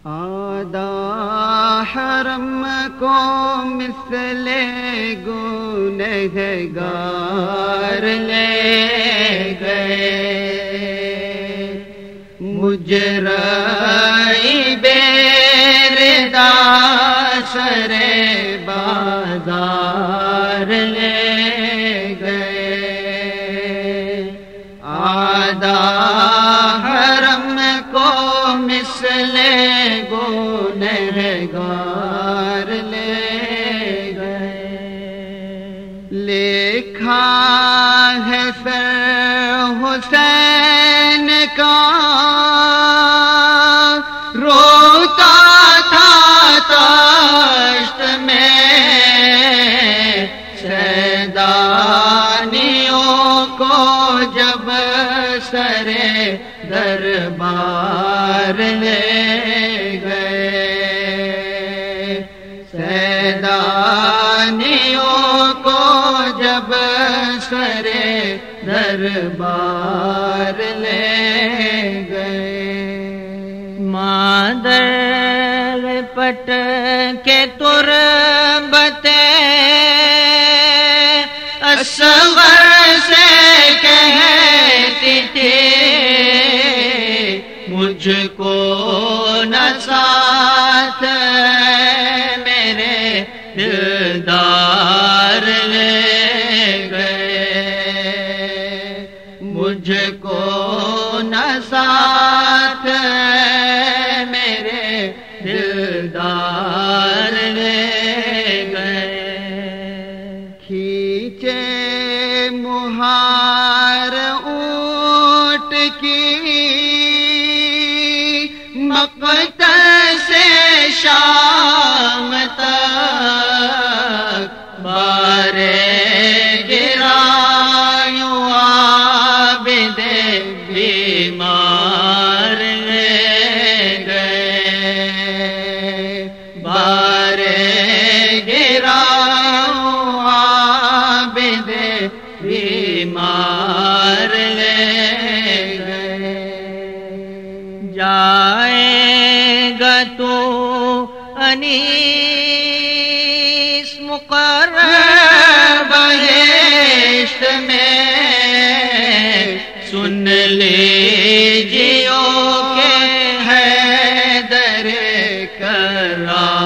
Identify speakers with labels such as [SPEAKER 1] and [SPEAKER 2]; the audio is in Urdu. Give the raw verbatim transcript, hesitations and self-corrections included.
[SPEAKER 1] آدھا حرم کو مثل گنہگار لے گئے، مجرئی بیردہ سر بازار لے گئے، آدھا حرم کو مثل گنہگار لے گئے۔ لکھا ہے سر حسین کا روتا تھا تشت میں، سیدانیوں کو جب سر دربار لے گئے، سیدانیوں کو جب سر دربار لے گئے۔ مادر پٹ کے تربتیں اصغر سے کہتی تھی، مجھ کو نہ ساتھ میرے دلدار لے گئے، مجھ کو نہ ساتھ میرے دلدار لے گئے۔ کھینچے مہار اونٹ کی مقتل سے شام تک، بارے گرایوں عابد بیمار لے گئے، بارے گرایوں عابد بیمار لے گئے۔ جائے گا تو انیس مقرر بہشت میں، سن لیجیو کہ حیدر کرا